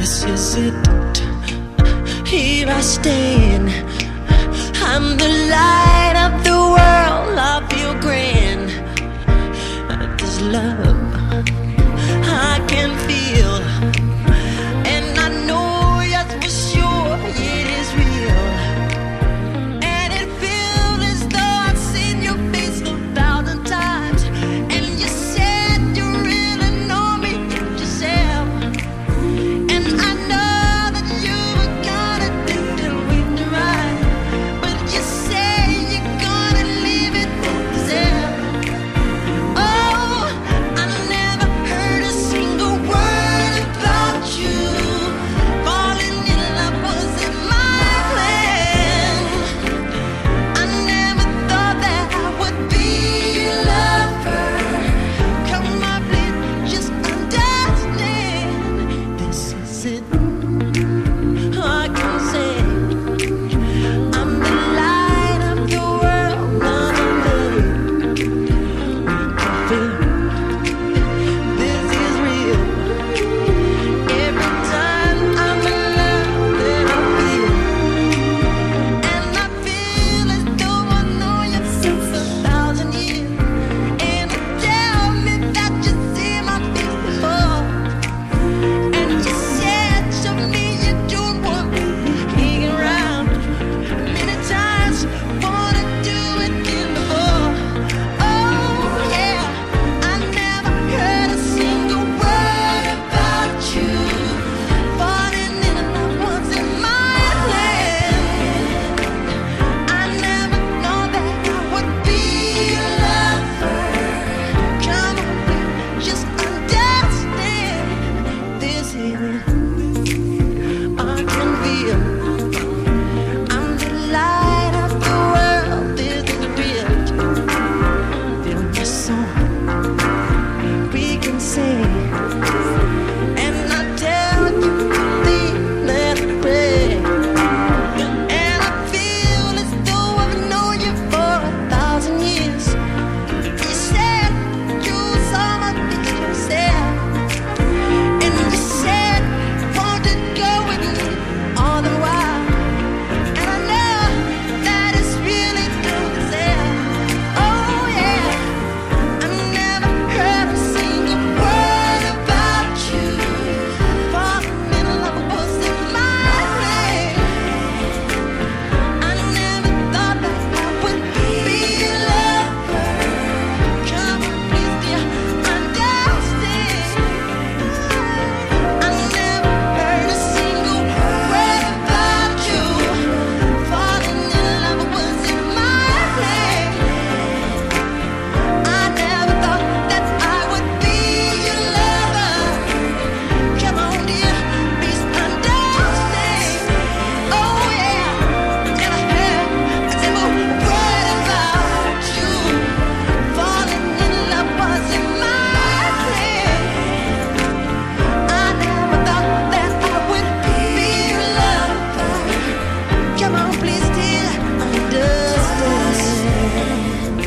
This is it. Here I stand. I'm the light of the world. I feel grand. This love I can feel, and I know yes for sure it is real. And it feels as though I've seen your face 1,000 times. And you said you really know me yourself. And I know that you were gonna do the way right, but you say you're gonna leave it for yourself. Oh, I never heard a single word about you. Falling in love wasn't my plan. I never thought that I would be your lover. Come on, please, just understand. This is it. I can say I'm the light of the world. I'm ready. I feel this is real. Every time I'm in love, then I feel, and I feel as though I know you since 1,000 years. And you tell me that you see my face before, and you said to me you don't want me hanging around. Many times wanna do it again before. Oh yeah, I never heard a single word about you. Falling in love wasn't my plan. I never know that I would be your lover. Come on, please, just understand. This is it. I can feel I'm the light of the world. This is real. Feel my song we can sing, and I tell you believe, let it pray. And I feel as though I've known you for 1,000 years. You said you saw my face yourself, and you said want to go with me all the while. And I know that it's really true to say, oh yeah, I never heard a single word about you. Falling in love wasn't my plan. I never thought that I would be your lover. Come on, please, dear, understand. I never heard a single word about you. Falling in love wasn't my plan. I never thought that I would be your lover. Come on, dear, please understand. Oh yeah, never heard a single word about you. Falling in love wasn't my plan. I never thought that I would be your lover. Come on, please, dear, understand.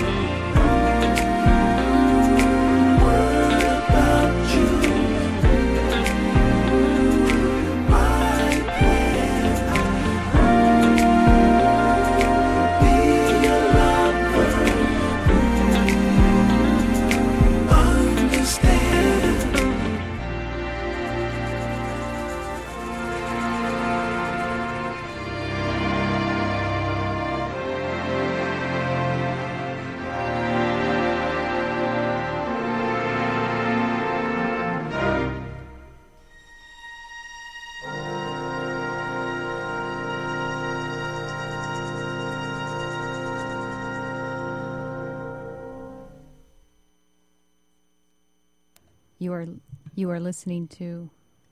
You are listening to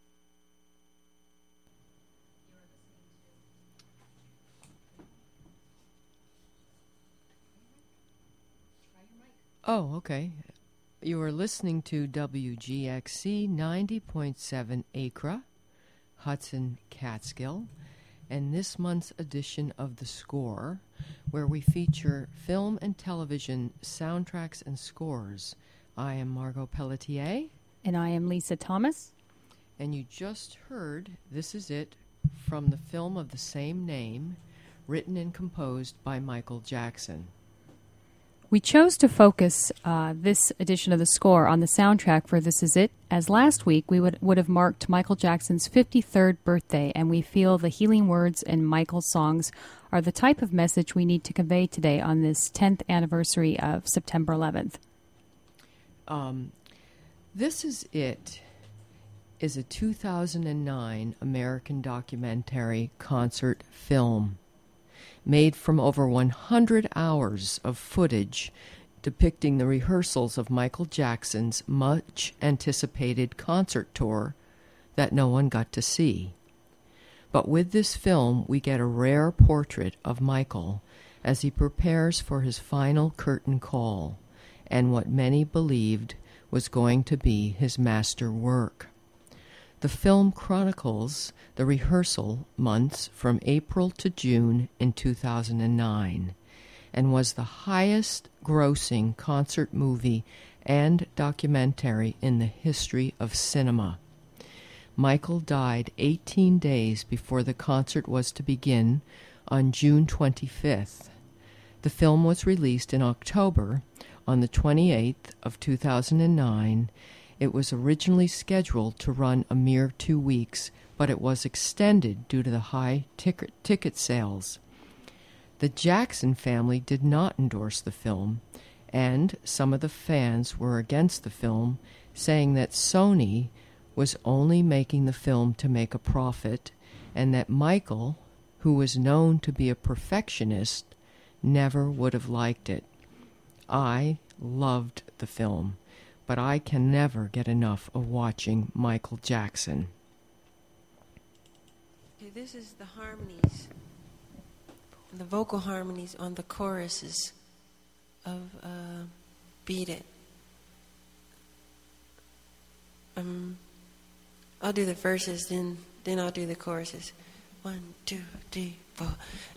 Oh, okay. You are listening to WGXC 90.7 Acra, Hudson Catskill, and this month's edition of The Score, where we feature film and television soundtracks and scores. I am Margot Pelletier. And I am Lisa Thomas. And you just heard This Is It from the film of the same name, written and composed by Michael Jackson. We chose to focus this edition of the score on the soundtrack for This Is It, as last week we would have marked Michael Jackson's 53rd birthday, and we feel the healing words in Michael's songs are the type of message we need to convey today on this 10th anniversary of September 11th. This Is It is a 2009 American documentary concert film made from over 100 hours of footage depicting the rehearsals of Michael Jackson's much-anticipated concert tour that no one got to see. But with this film, we get a rare portrait of Michael as he prepares for his final curtain call and what many believed was going to be his master work. The film chronicles the rehearsal months from April to June in 2009 and was the highest-grossing concert movie and documentary in the history of cinema. Michael died 18 days before the concert was to begin on June 25th. The film was released in October on the 28th of 2009. It was originally scheduled to run a mere 2 weeks, but it was extended due to the high ticket sales. The Jackson family did not endorse the film, and some of the fans were against the film, saying that Sony was only making the film to make a profit, and that Michael, who was known to be a perfectionist, never would have liked it. I loved the film, but I can never get enough of watching Michael Jackson. Okay, this is the harmonies, the vocal harmonies on the choruses of Beat It. I'll do the verses, then I'll do the choruses. 1, 2, 3, 4.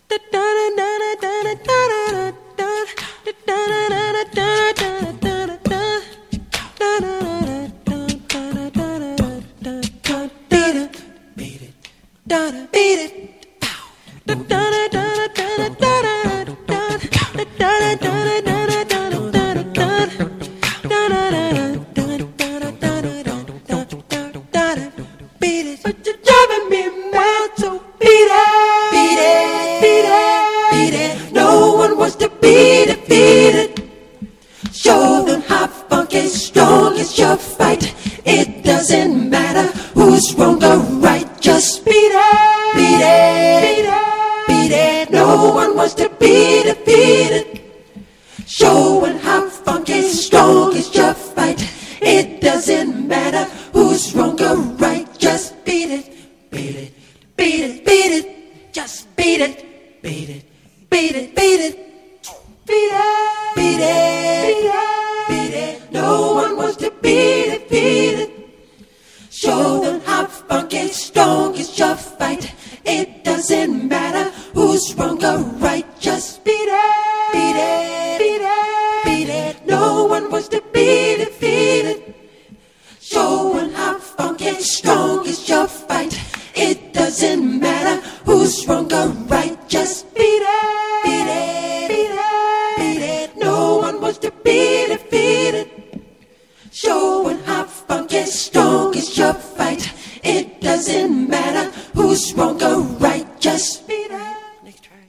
Show them how funky strong is your fight. It doesn't matter who's wrong or right. Just beat it, beat it, beat it, beat it. No one wants to be defeated. Showing how funky strong is your fight. It doesn't matter who's wrong or right. Just beat it, beat it, beat it, beat it. Just beat it, beat it, beat it, beat it. Beat it, beat it, beat it. No one wants to be defeated. Show them how funky strong is your fight. It doesn't matter who's wrong or right. Just beat it, beat it, beat it, beat it. No one wants to be defeated. Showing how funky strong is your fight. It doesn't matter who's wrong or right. Just beat it, beat it, beat it, beat it. No one wants to be defeated. Showing how funky strong is your fight. It doesn't matter who's wrong or right. Just beat it. Next try.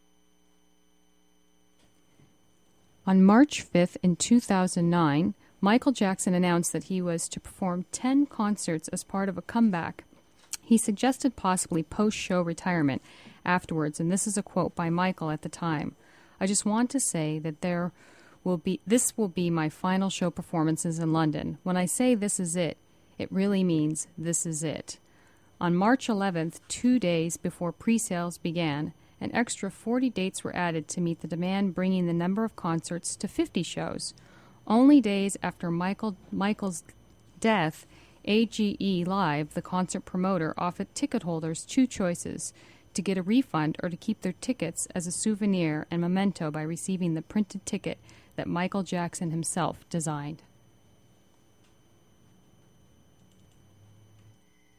On March 5th in 2009, Michael Jackson announced that he was to perform 10 concerts as part of a comeback. He suggested possibly post-show retirement afterwards, and this is a quote by Michael at the time. "I just want to say that this will be my final show performances in London. When I say this is it, it really means this is it." On March 11th, 2 days before pre-sales began, an extra 40 dates were added to meet the demand, bringing the number of concerts to 50 shows. Only days after Michael's death, AGE Live, the concert promoter, offered ticket holders two choices: to get a refund or to keep their tickets as a souvenir and memento by receiving the printed ticket that Michael Jackson himself designed.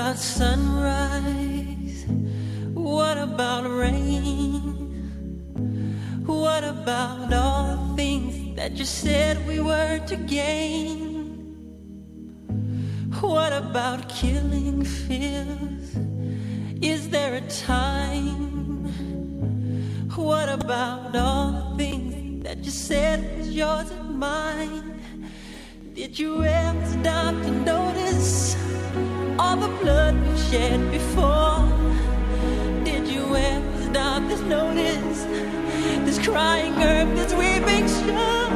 about sunrise? What about rain? What about all the things that you said we were to gain? What about killing fears? Is there a time? What about all the things that you said was yours and mine? Did you ever stop to notice all the blood we've shed before? Did you ever stop to notice this crying earth, this weeping shore?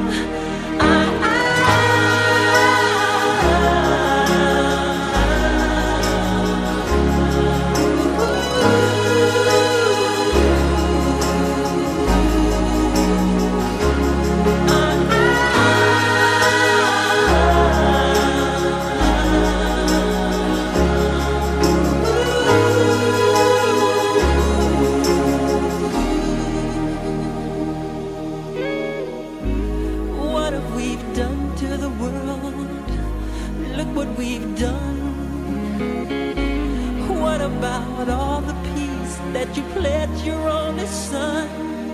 What we've done. What about all the peace that you pledged your only son?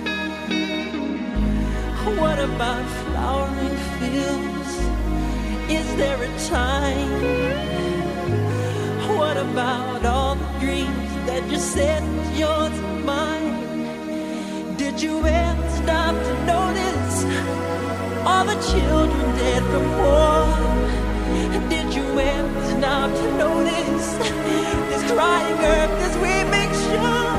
What about flowering fields? Is there a time? What about all the dreams that you said was yours and mine? Did you ever stop to notice all the children dead from war? Did you ever stop to notice this crying earth, this weeping shore?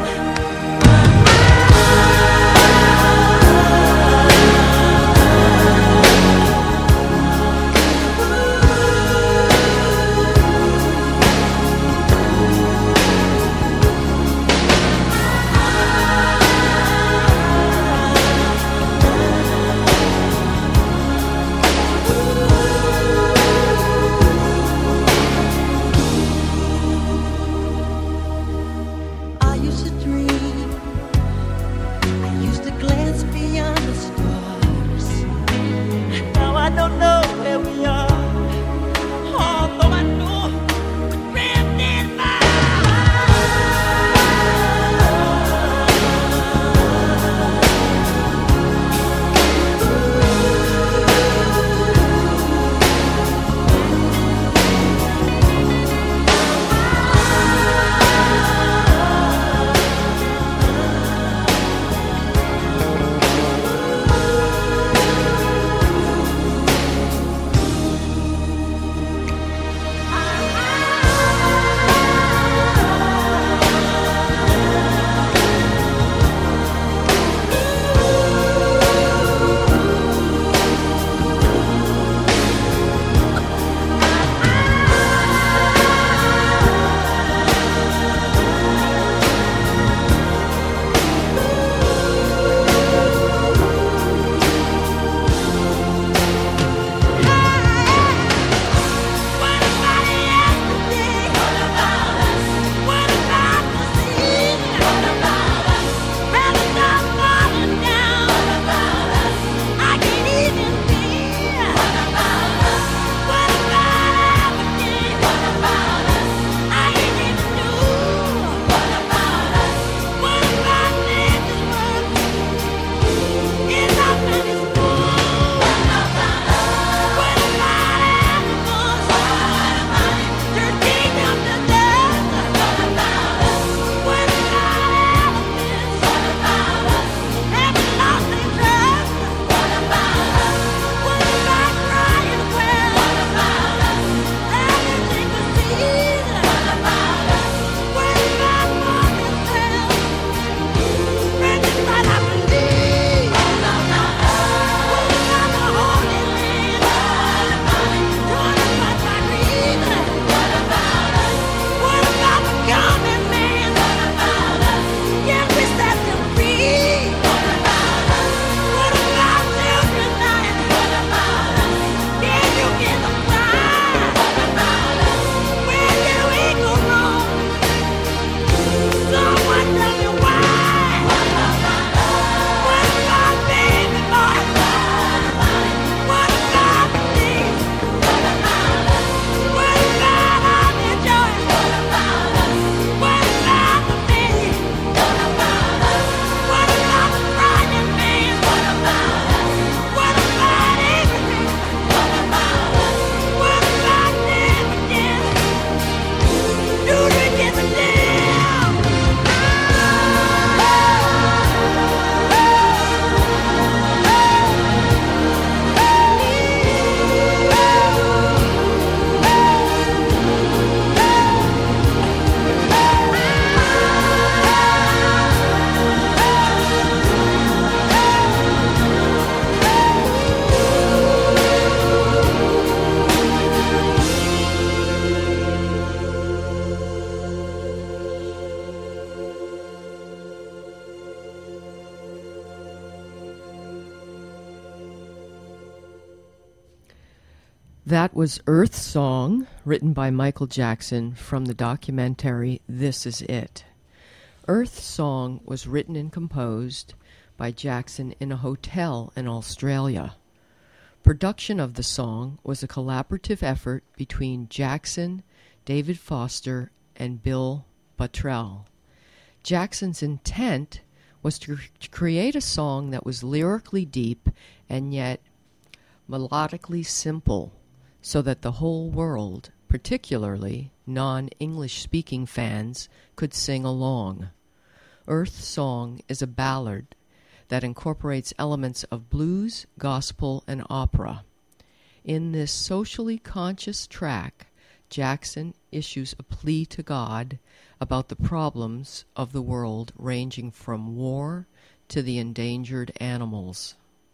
That was Earth Song, written by Michael Jackson from the documentary This Is It. Earth Song was written and composed by Jackson in a hotel in Australia. Production of the song was a collaborative effort between Jackson, David Foster, and Bill Bottrell. Jackson's intent was to create a song that was lyrically deep and yet melodically simple, so that the whole world, particularly non-English speaking fans, could sing along. Earth Song is a ballad that incorporates elements of blues, gospel, and opera. In this socially conscious track, Jackson issues a plea to God about the problems of the world, ranging from war to the endangered animals.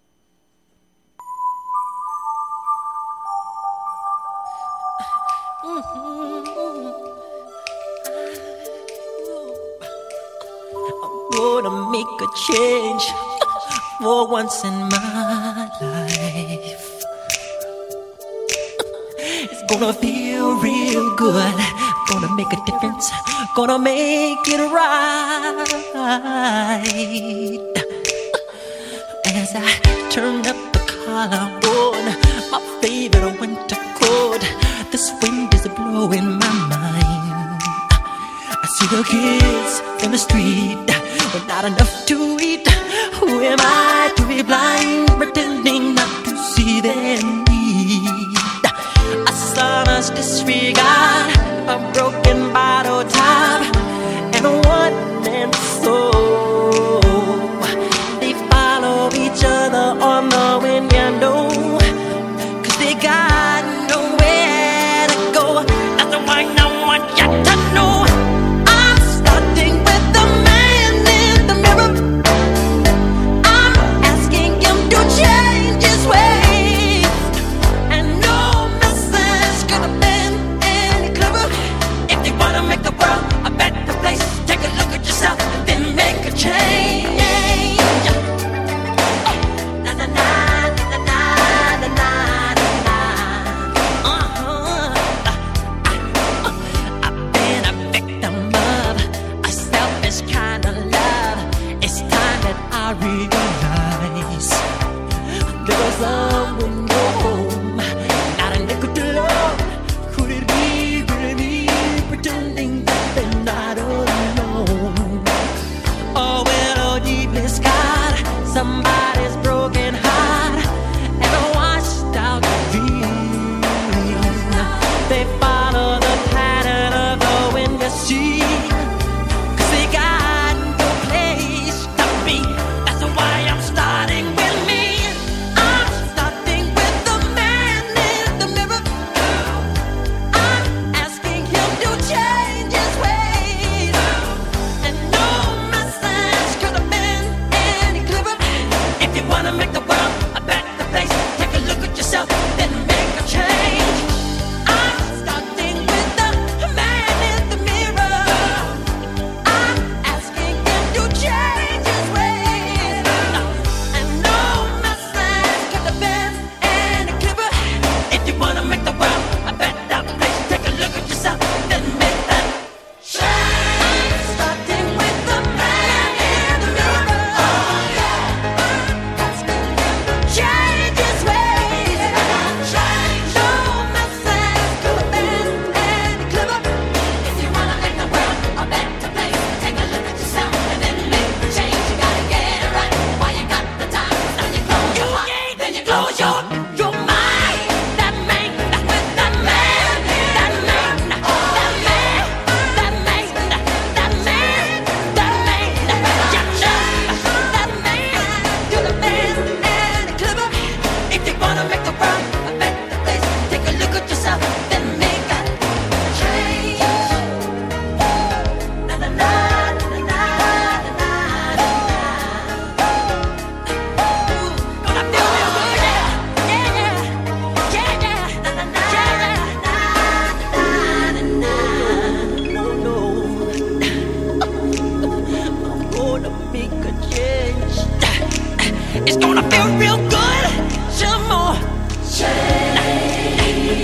I'm gonna make a change for once in my life. It's gonna feel real good. Gonna make a difference. Gonna make it right. As I turn up the collar on my favorite winter coat, this wind is blowing my mind. I see the kids in the street with not enough to eat. Who am I to be blind, pretending not to see their need? A sonorous disregard, a broken bottle top, and a one-man soul. They follow each other on the wind, you know, 'cause they got nowhere to go. That's why I want you to know I'm starting with the man in the mirror. I'm asking him to change his ways, and no message could have been any clearer. If you wanna make the world a better place, take a look at yourself and then make a change. Na na na na na na na na. I've been a victim of a selfish kind of love. It's time that I realize there was someone home, not a nickel to love. Could it be really me, pretending that they're not alone? Oh, well, oh, deeply scarred, somebody's broken heart and a washed out dream. They follow the pattern of the wind, you see, 'cause they got no place to be. That's why I'm starting with me. I'm starting with the man in the mirror. I'm asking him to change his ways, and no message could have been any clearer. If you wanna make the world a better place, take a look at yourself, then make a change. I'm starting with the man in the mirror. I'm asking him to change his ways, and no message could have been any clearer. If you wanna make the world a better place, take a look at yourself, then make that change. I'm starting with the man in the mirror. I'm asking him to change his ways. No message could have been any clearer. If you wanna make the world a better place, take a look at yourself and then make the change. You gotta get it right while you got the time. Now you close your heart, then you close your mind. That man, with that man, that man, that man, that man, that man, that man, that man, you're the man and clever. If you wanna make the world a better place, take a look at yourself, then make that change. Na na na na na na na. Gonna feel real good, yeah, yeah, yeah, yeah. Na na na na na na. No, no. I'm gonna make a change. It's gonna feel real good. Some more change.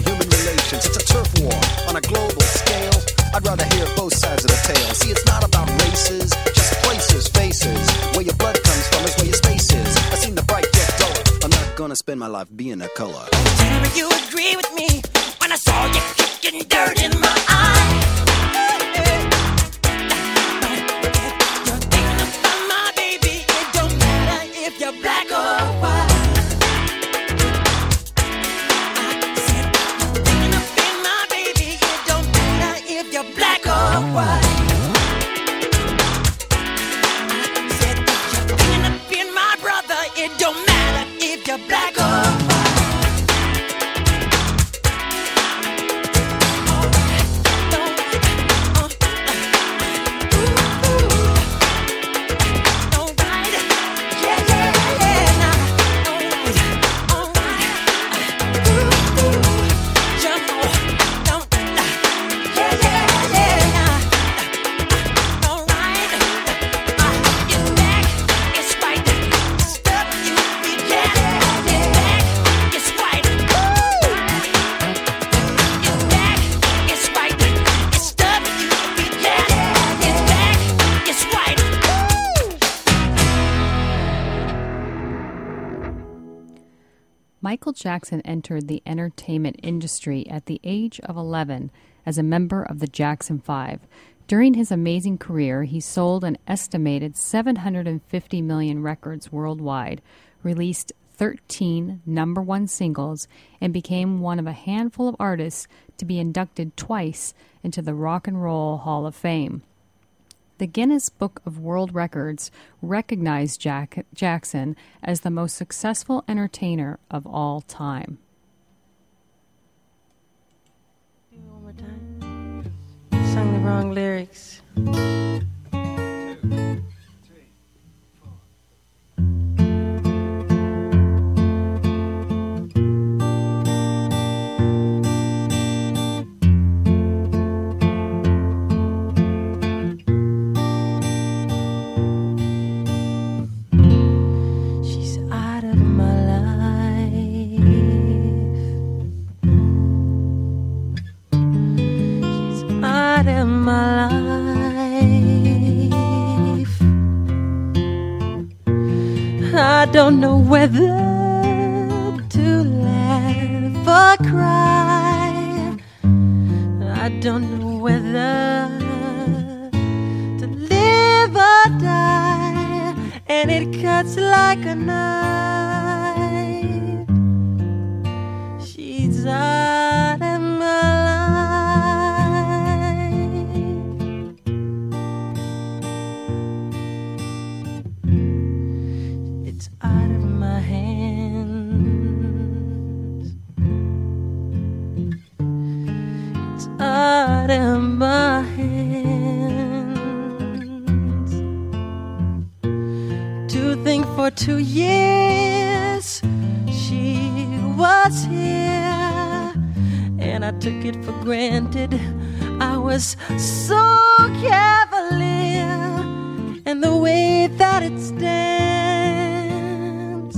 human relations. It's a turf war on a global scale. I'd rather hear both sides of the tale. See, it's not about races, just places, faces. Where your blood comes from is where your space is. I seen the bright get duller. I'm not gonna spend my life being a color. Tell me you agree with me when I saw you kicking dirt in my eye. You're thinking about my baby. It don't matter if you're black or white. I said you're thinking about my baby. It don't matter if you're black or white. I said you're thinking about my brother. It don't matter if you're black or white. Michael Jackson entered the entertainment industry at the age of 11 as a member of the Jackson 5. During his amazing career, he sold an estimated 750 million records worldwide, released 13 #1 singles, and became one of a handful of artists to be inducted twice into the Rock and Roll Hall of Fame. The Guinness Book of World Records recognized Jackson as the most successful entertainer of all time. One more time. Sung the wrong lyrics. I don't know whether to laugh or cry. I don't know whether to live or die. And it cuts like a knife. She's out of my out of my hands. To think for 2 years she was here, and I took it for granted. I was so cavalier, and the way that it stands,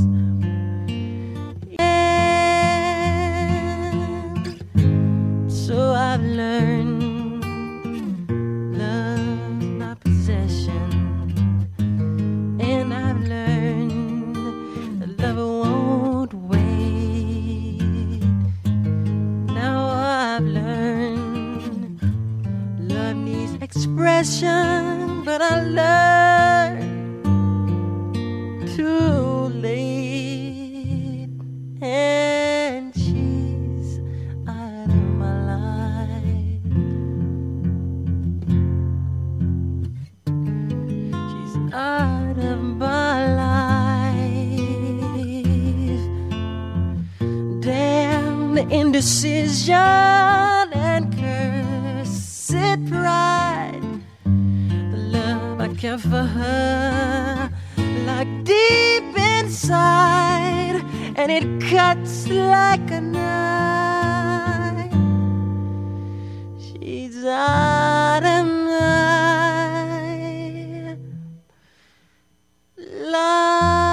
so I've learned love my possession, and I've learned that love won't wait. Now I've learned love needs expression, but I learned too late, and she's out of my life. She's out of my life. Damn the indecision and cursed pride. The love I care for her, like deep inside, and it cuts like a knife. She's out of my life.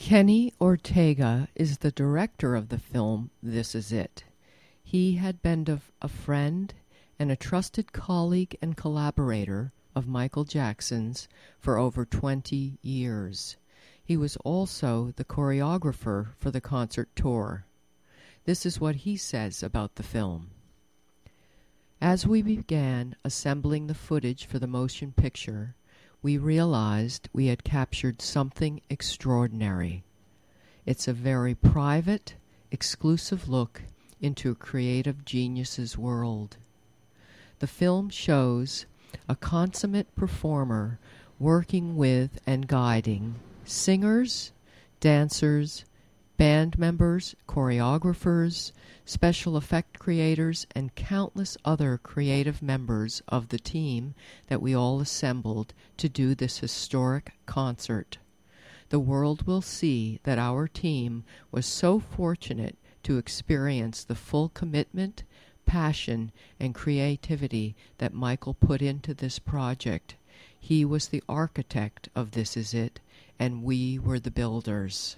Kenny Ortega is the director of the film This Is It. He had been a friend and a trusted colleague and collaborator of Michael Jackson's for over 20 years. He was also the choreographer for the concert tour. This is what he says about the film. As we began assembling the footage for the motion picture, we realized we had captured something extraordinary. It's a very private, exclusive look into a creative genius's world. The film shows a consummate performer working with and guiding singers, dancers, band members, choreographers, special effect creators, and countless other creative members of the team that we all assembled to do this historic concert. The world will see that our team was so fortunate to experience the full commitment, passion, and creativity that Michael put into this project. He was the architect of This Is It, and we were the builders.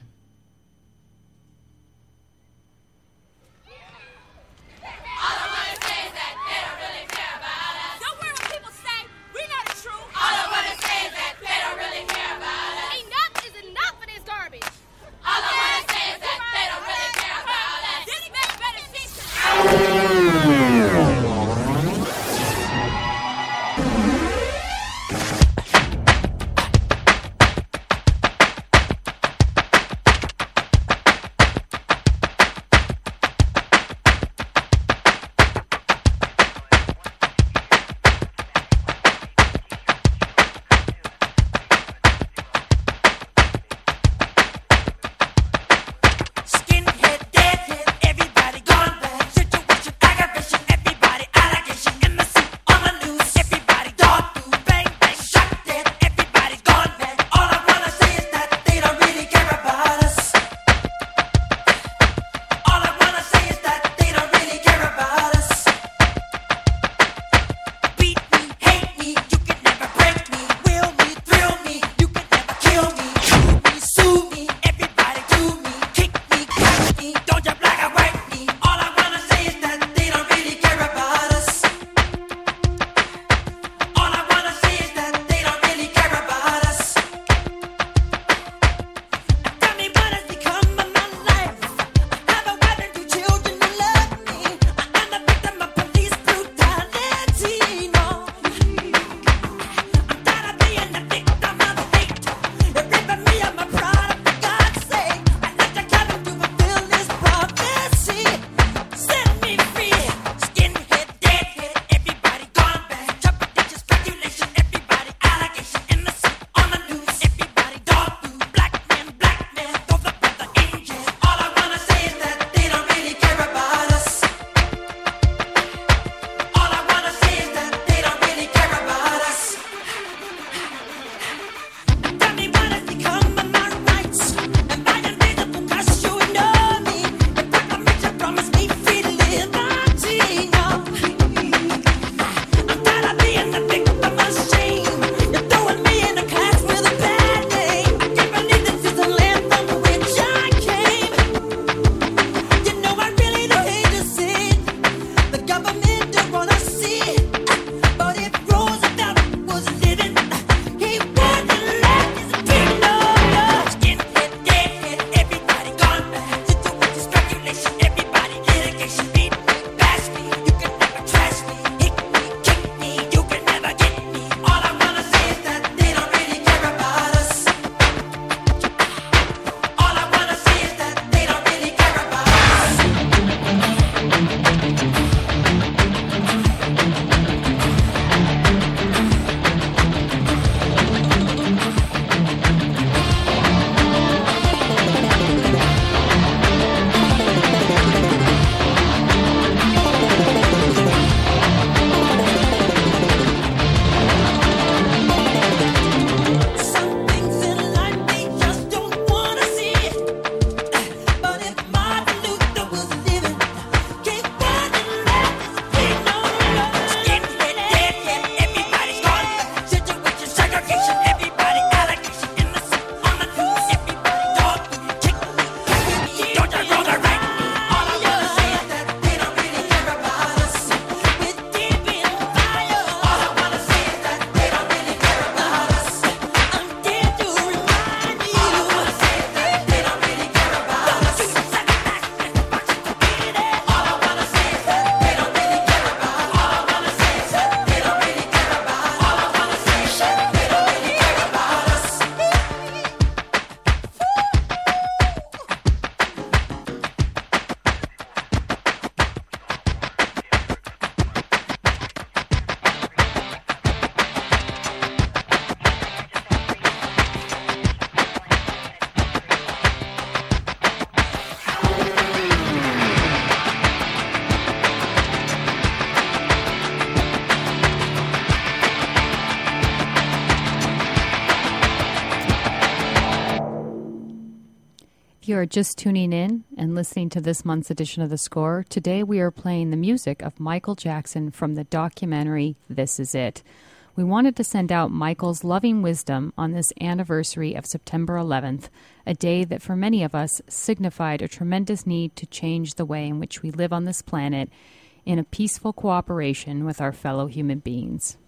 If you are just tuning in and listening to this month's edition of The Score, today we are playing the music of Michael Jackson from the documentary This Is It. We wanted to send out Michael's loving wisdom on this anniversary of September 11th, a day that for many of us signified a tremendous need to change the way in which we live on this planet in a peaceful cooperation with our fellow human beings.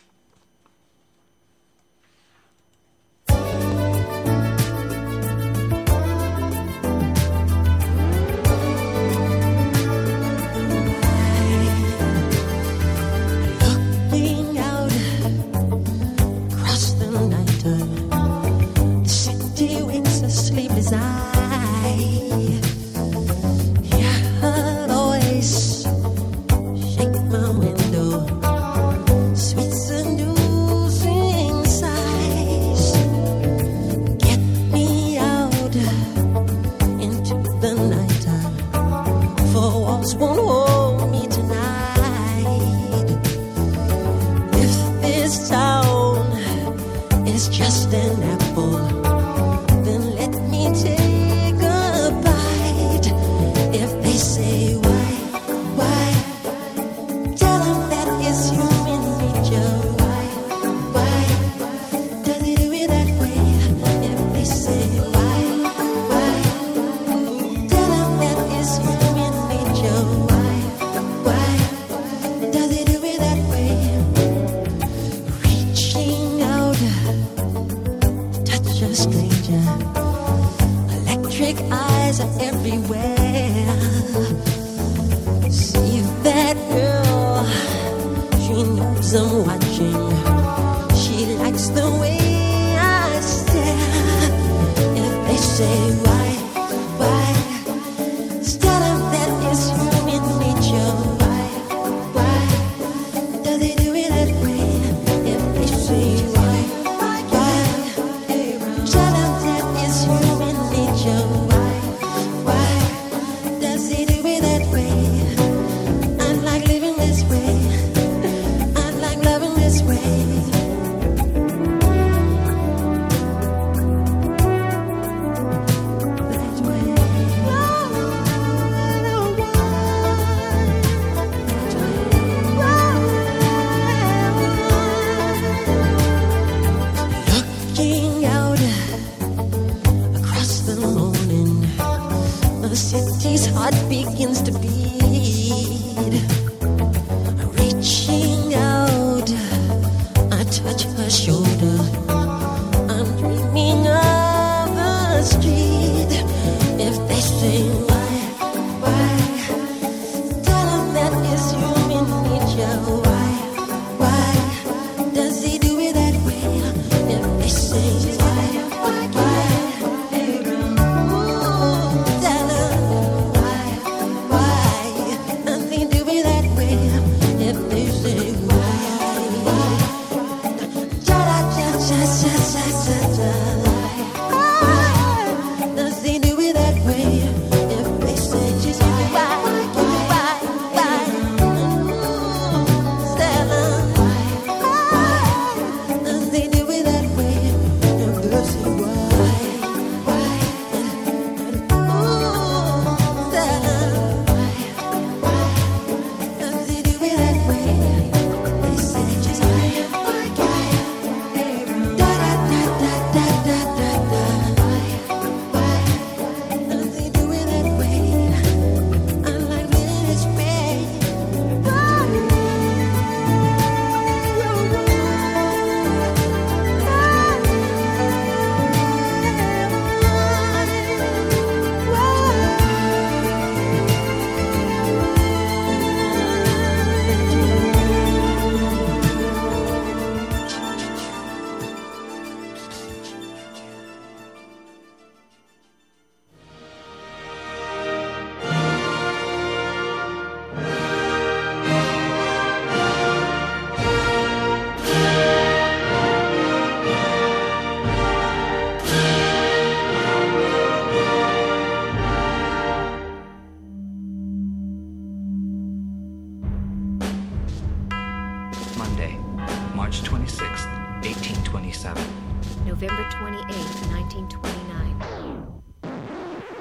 Monday, March 26, 1827. November 28, 1929.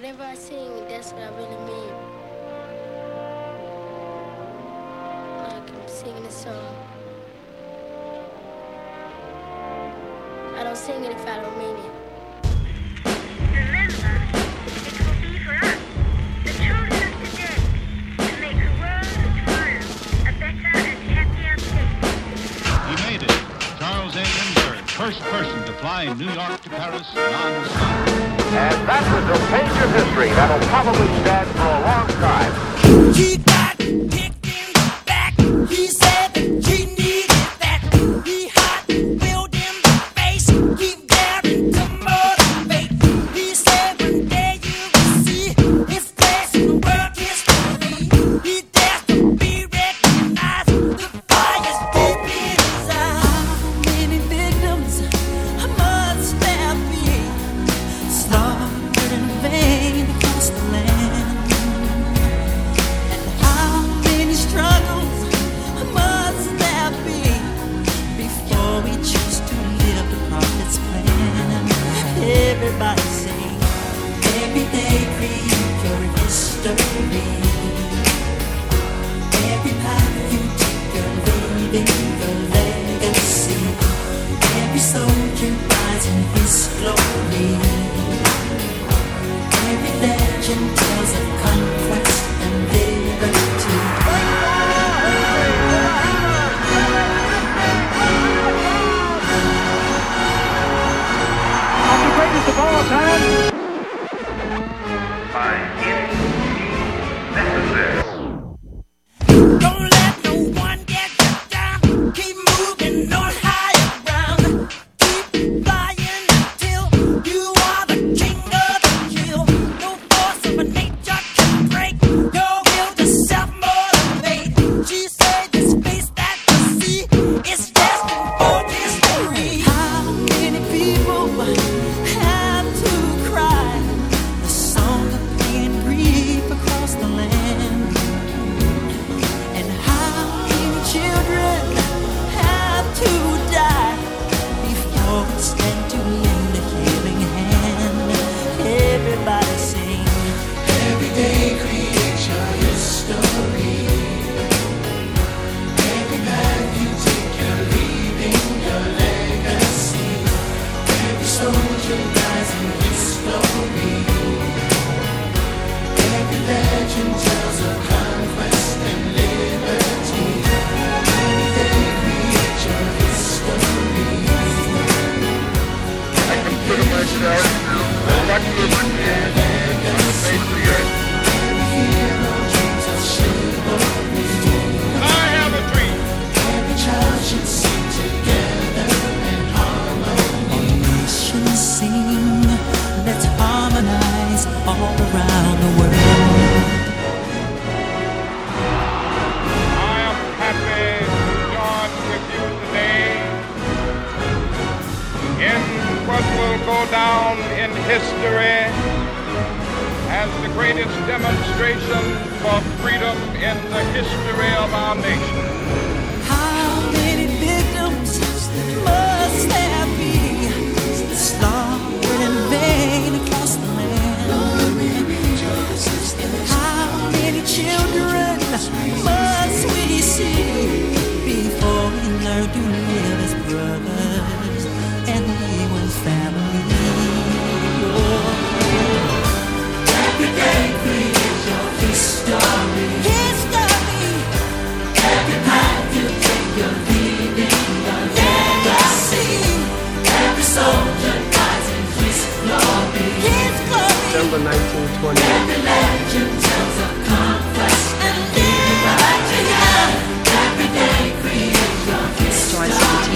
Whenever I sing, that's what I really mean. Like I'm singing a song. I don't sing it if I don't mean it. Remember, it will be for us, the children of today, to make the world of tomorrow a better and happier place. He made it. Charles A. Lindbergh, first person to fly New York to Paris non-stop. And that was a page of history that'll probably stand for a long time. He got kicked in the back. He said that he needed that. He hot, willed in the face. Keep daring to motivate. He said one day you will see his place in world history. He dares to be recognized. The fire's deep in his eyes. How many victims must there be? Slaughtered in vain across the land. And how many struggles must there be before we choose to live the prophet's plan? Everybody sing. Every day create your history. Every path you take, you're leaving your legacy. Every soldier rising his glory. Every legend tells of conquest and liberty. Of the greatest of all time. By any means necessary. Don't let no one get you down. Keep moving on higher ground. Keep flying until you are the king of the hill. No force of nature can break your will to self-motivate. She said the space that you see is destined for history. How many people have to cry the song of pain and grief across the land? And how many children have to die before we stand to lend a healing hand? Everybody sing. Every day creates your history. Every path you take, you're leaving your legacy. Every soldier dies in his glory. Every legend tells of conquest and liberty. Every day creates your history. I consider myself a lucky man on the face of the earth. Every hero dreams of chivalry. I have a dream. Every child should sing together in harmony. All nations sing. Let's harmonize all around the world. I am happy to join with you today in what will go down in history as the greatest demonstration for freedom in the history of our nation. How many victims must there be? Slaughtered in vain across the land. How many children must we see before we learn to live as brothers and be one family? Every day creates your history. History. Every path you take, you're leaving your legacy. Every soldier dies in his glory. His glory. December 1920. Every legend tells of conquest and liberty. Every day creates your history.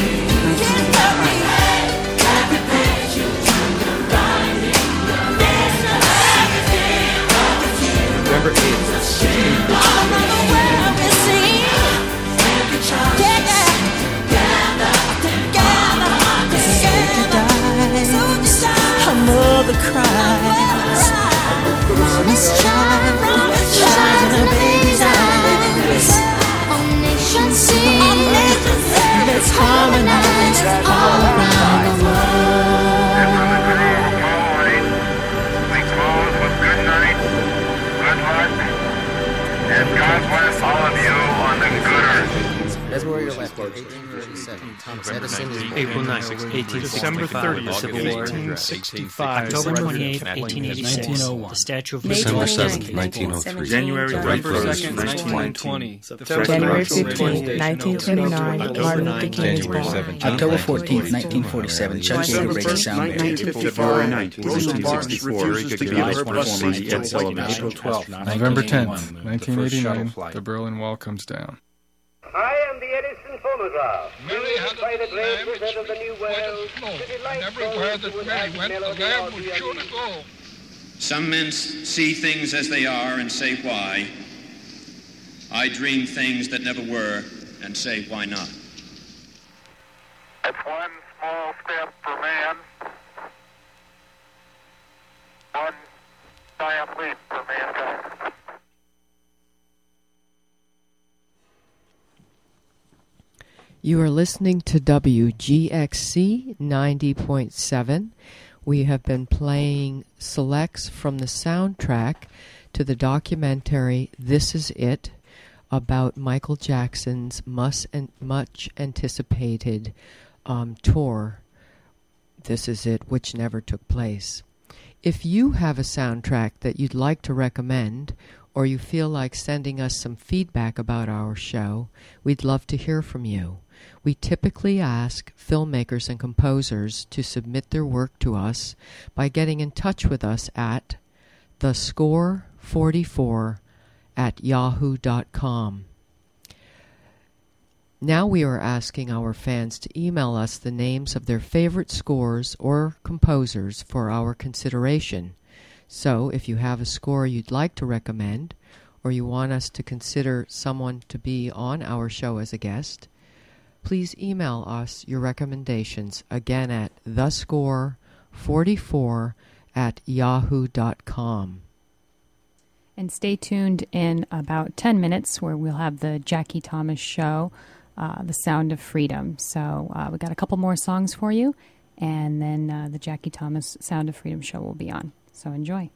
April 9th, 1865. December 30th, Civil War. 1865. October 28th, 1886. 1901. The Statue of December Liberty. 7th, 1903. January November 2nd, 1920. January 15th, 1929. Martin Luther King is born. October 14th, 1947. Chuck Yeager breaks sound barrier. February 19th, 1964. April 12th. November 10th, 1989. The Berlin Wall comes down. I am the Edison phonograph. Mary had by the great lamb wizard of the New World. and everywhere that Mary went, the lamb was sure to go. Some men see things as they are and say why. I dream things that never were and say why not. It's one small step for man, one giant leap for mankind. You are listening to WGXC 90.7. We have been playing selects from the soundtrack to the documentary This Is It, about Michael Jackson's much anticipated tour, This Is It, which never took place. If you have a soundtrack that you'd like to recommend, or you feel like sending us some feedback about our show, we'd love to hear from you. We typically ask filmmakers and composers to submit their work to us by getting in touch with us at thescore44@yahoo.com. Now we are asking our fans to email us the names of their favorite scores or composers for our consideration. So if you have a score you'd like to recommend, or you want us to consider someone to be on our show as a guest, please email us your recommendations again at thescore44@yahoo.com. And stay tuned in about 10 minutes where we'll have the Jackie Thomas Show, The Sound of Freedom. So we got a couple more songs for you, and then the Jackie Thomas Sound of Freedom show will be on. So enjoy.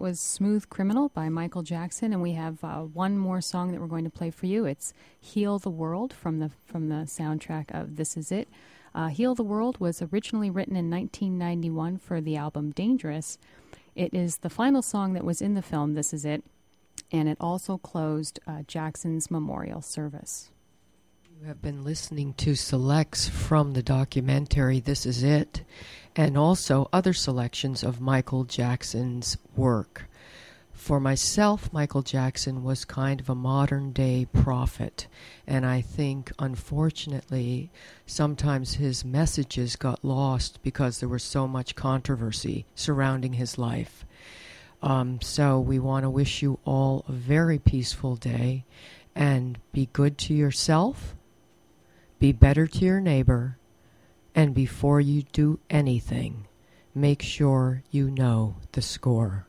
that was Smooth Criminal by Michael Jackson, and we have one more song that we're going to play for you. It's Heal the World from the soundtrack of This Is It. Heal the World was originally written in 1991 for the album Dangerous. It is the final song that was in the film This Is It, and it also closed Jackson's memorial service. You have been listening to selects from the documentary This Is It, and also other selections of Michael Jackson's work. For myself, Michael Jackson was kind of a modern-day prophet, and I think, unfortunately, sometimes his messages got lost because there was so much controversy surrounding his life. So we want to wish you all a very peaceful day, and be good to yourself, be better to your neighbor, and before you do anything, make sure you know the score.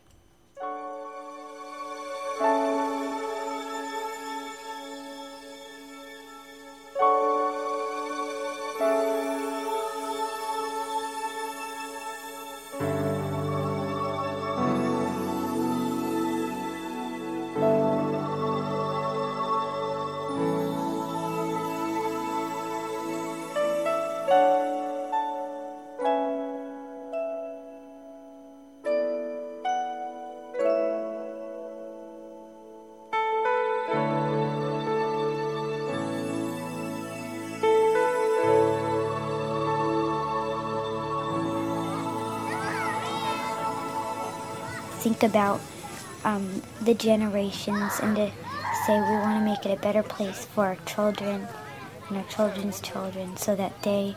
Think about the generations and to say we want to make it a better place for our children and our children's children, so that they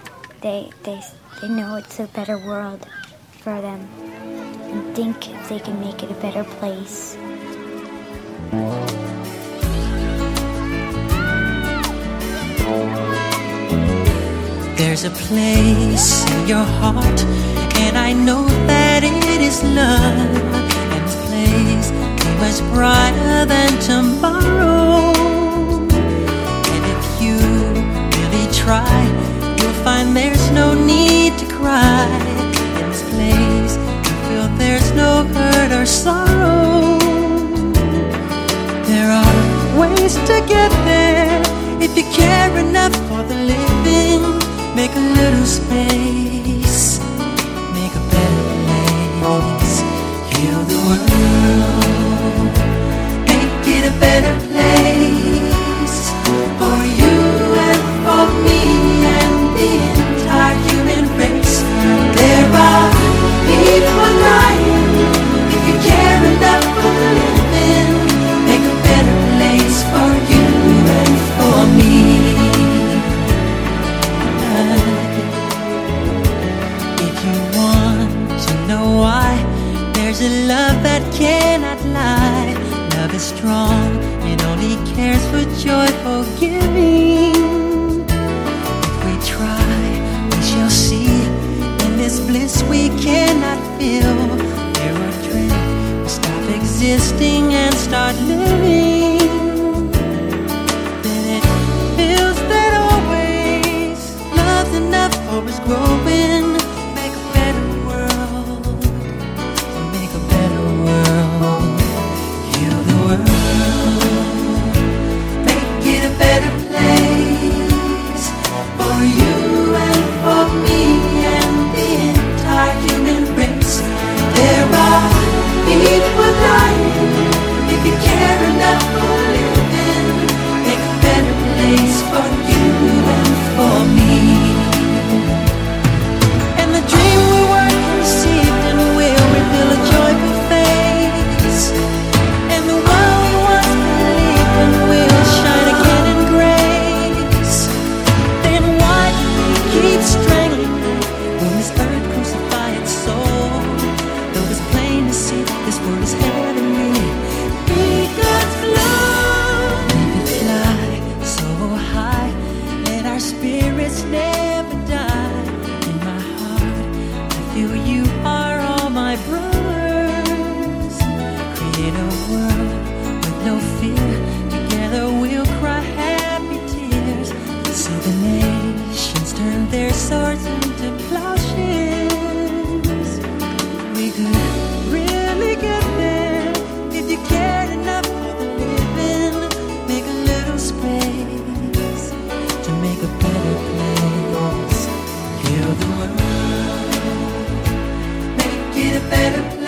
know it's a better world for them, and think if they can make it a better place. There's a place in your heart, and I know that it is love, and this place is much brighter than tomorrow. And if you really try, you'll find there's no need to cry. In this place, you feel there's no hurt or sorrow. There are ways to get there if you care enough for the living. Make a little space, make a better place. Heal the world, make it a better place for you and for me and the entire human race. There are people dying. If you care enough for the living, make a better place for you and for me. If you want to know why, there's a love that cannot lie. Love is strong, it only cares for joyful giving. If we try, we shall see. In this bliss we cannot feel. There are dreams, we stop existing and start living. Then it feels that always love's enough, always growing. Make a better world, make a better world. Heal the world, make it a better place for you and for me and the entire human race. There are people dying. If you care enough better place.